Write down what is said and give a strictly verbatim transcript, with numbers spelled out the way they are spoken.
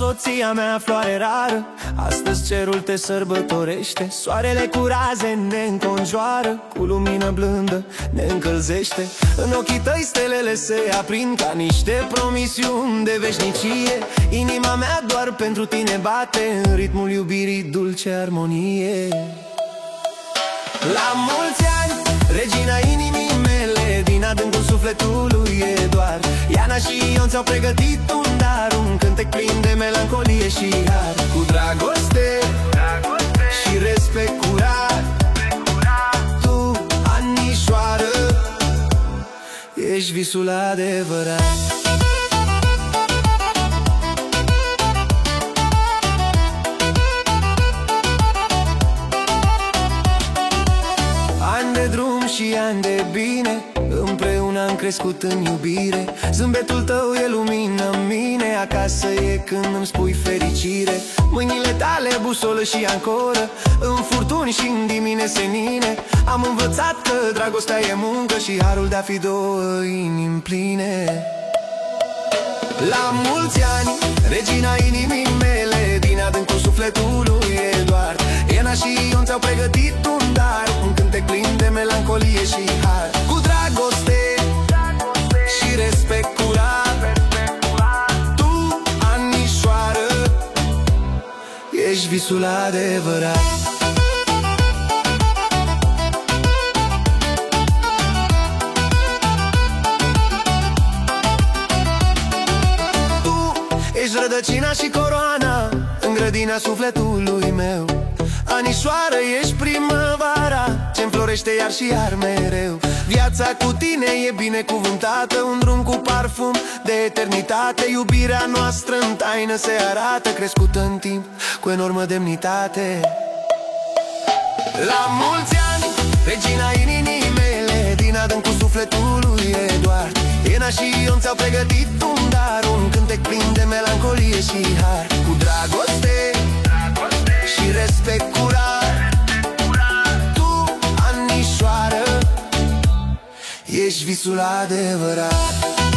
soția mea, floare rară. Astăzi cerul te sărbătorește, soarele cu raze ne înconjoară, cu lumină blândă ne încălzește. În ochii tăi stelele se aprind ca niște promisiuni de veșnicie. Inima mea doar pentru tine bate în ritmul iubirii, dulce armonie. La mulți ani, regina inimii mele, din adâncul sufletului Eduard. Iana și Ion ți-au pregătit un dar, un cântec plin de melancolie și har. Cu dragoste, dragoste și respect curat, tu, Anișoară, ești visul adevărat. Ani de drum și ani de bine, împreună am crescut în iubire. Zâmbetul tău e lumină în mine, acasă e când îmi spui fericire. Mâinile tale busolă și ancoră, în furtuni și în dimine senine. Am învățat că dragostea e muncă și harul de-a fi două inimi pline. La mulți ani, regina inimii mele, din adâncul sufletului Eduard. Iana și Ion ți-au pregătit un dar, un cântec plin de melancolie și har. Cu dragoste, dragoste și respect curat, tu, Anișoară, ești visul adevărat. Ești rădăcina și coroana în grădina sufletului meu. Anișoară, ești primăvara ce înflorește iar și iar mereu. Viața cu tine e binecuvântată, un drum cu parfum de eternitate. Iubirea noastră în taină se arată, crescută în timp cu enormă demnitate. La mulți ani, regina inimii mele, din adâncul sufletului Eduard. Iana și Ion ți-au pregătit un dar, un cântec plin de melancolie și har. Cu dragoste, dragoste și respect curat, tu, Anișoară, ești visul adevărat.